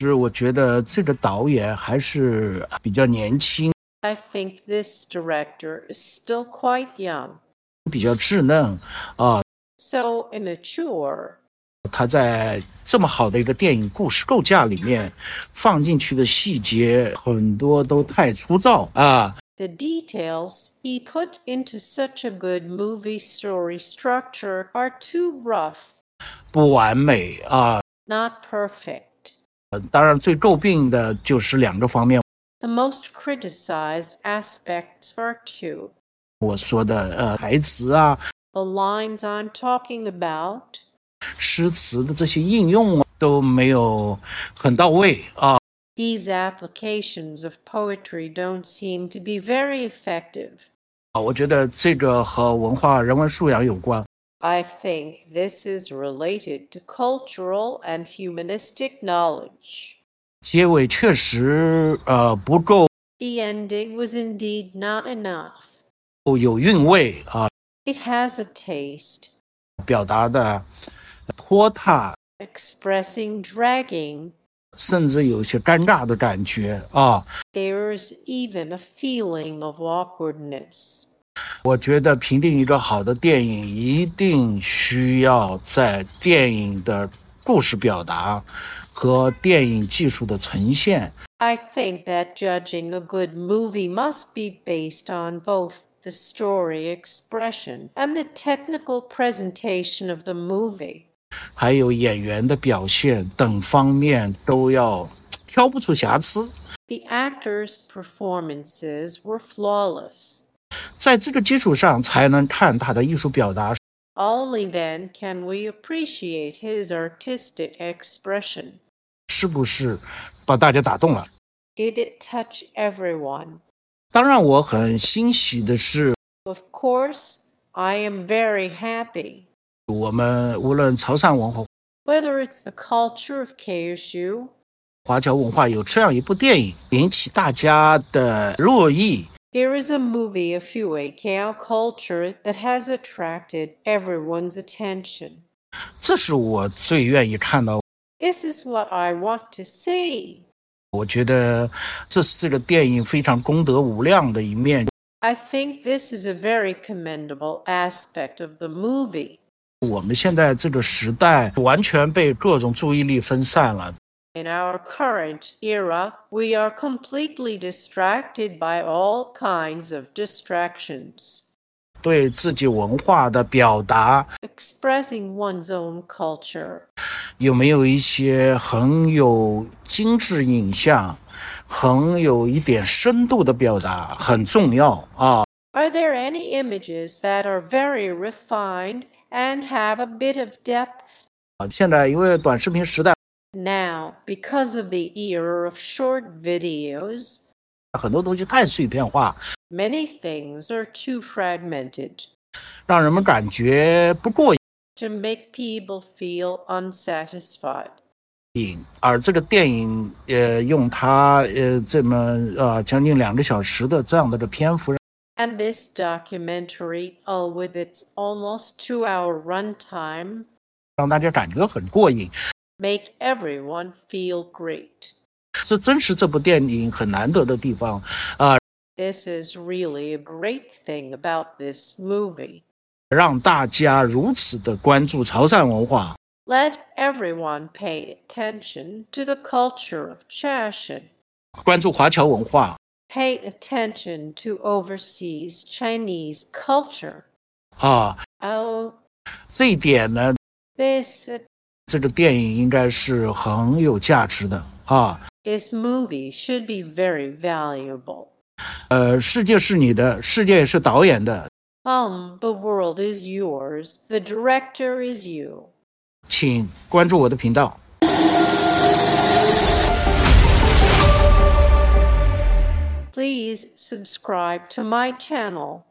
是我觉得这个导演还是比较年轻， I think this director is still quite young, 比较稚嫩啊。 so immature. 他在这么好的一个电影故事构架里面放进去的细节很多都太粗糙啊， The details he put into such a good movie story structure are too rough, 不完美啊。 not perfect. 当然最诟病的就是两个方面， The most criticized aspects are two. 我说的台词啊、 The lines I'm talking about, 诗词的这些应用啊都没有很到位啊。 these applications of poetry don't seem to be very effective. 我觉得这个和文化人文素养有关。 I think this is related to cultural and humanistic knowledge. 结尾确实不够 The ending was indeed not enough. 有韵味啊， It has a taste, 表达的拖沓， expressing dragging. 甚至有些尴尬的感觉啊。 There's even a feeling of awkwardness. 我觉得评定一个好的电影，一定需要在电影的故事表达和电影技术的呈现。 I think that judging a good movie must be based on both the story expression and the technical presentation of the movie. 还有演员的表现等方面都要挑不出瑕疵。 The actors' performances were flawless. 在这个基础上才能看他的艺术表达 Only then can we appreciate his artistic expression. 是不是把大家打动了。 Did it touch everyone? 当然我很欣喜的是， Of course, I am very happy. 我们无论潮汕文化、 Whether it's the culture of KSU, 华侨文化有这样一部电影引起大家的热议， there is a movie of Huaycao culture that has attracted everyone's attention. 这是我最愿意看到。 This is what I want to see. 我觉得这是这个电影非常功德无量的一面。 I think this is a very commendable aspect of the movie. 我们现在这个时代完全被各种注意力分散了， In our current era, we are completely distracted by all kinds of distractions. 对自己文化的表达 Expressing one's own culture. 有没有一些很有精致影像、很有一点深度的表达很重要啊。 Are there any images that are very refined and have a bit of depth? 现在因为短视频时代， Now, because of the era of short videos, 很多东西太碎片化， many things are too fragmented 让人们感觉不过 to make people feel unsatisfied. 瘾。而这个电影用它这么将近2个小时的这样的篇幅， And this documentary, with its almost 2-hour runtime, 让大家感觉很过瘾。 make everyone feel great. 这真是这部电影很难得的地方。 This is really a great thing about this movie. 让大家如此的关注潮汕文化， Let everyone pay attention to the culture of Chashan. 关注华侨文化 Pay attention to overseas Chinese culture. 啊。 Oh, 这一点呢， this 这个电影应该是很有价值的啊。 movie should be very valuable. 世界是你的，世界也是导演的， The world is yours. The director is you. 请关注我的频道。 Please subscribe to my channel.